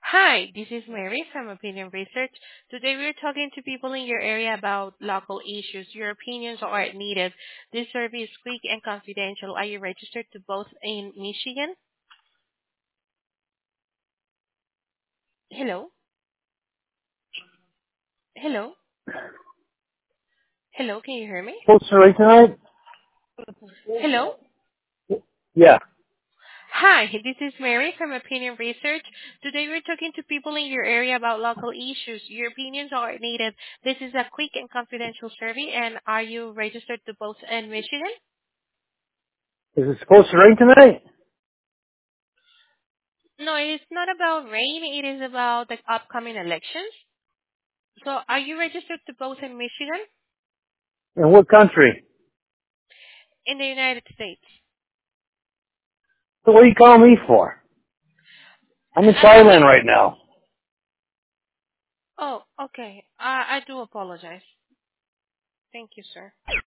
Hi, this is Mary from Opinion Research. Today we're talking to people in your area about local issues. Your opinions are needed. This survey is quick and confidential. Are you registered to vote in Michigan? Hello? Hello? Hello, can you hear me? Supposed to rate tonight? Hello? Yeah. Hi, this is Mary from Opinion Research. Today we're talking to people in your area about local issues. Your opinions are needed. This is a quick and confidential survey, and are you registered to vote in Michigan? Is it supposed to rain tonight? No, it is not about rain. It is about the upcoming elections. So are you registered to vote in Michigan? In what country? In the United States? So what are you calling me for? I'm in I'm calling. Thailand right now. Oh, okay. I do apologize. Thank you, sir.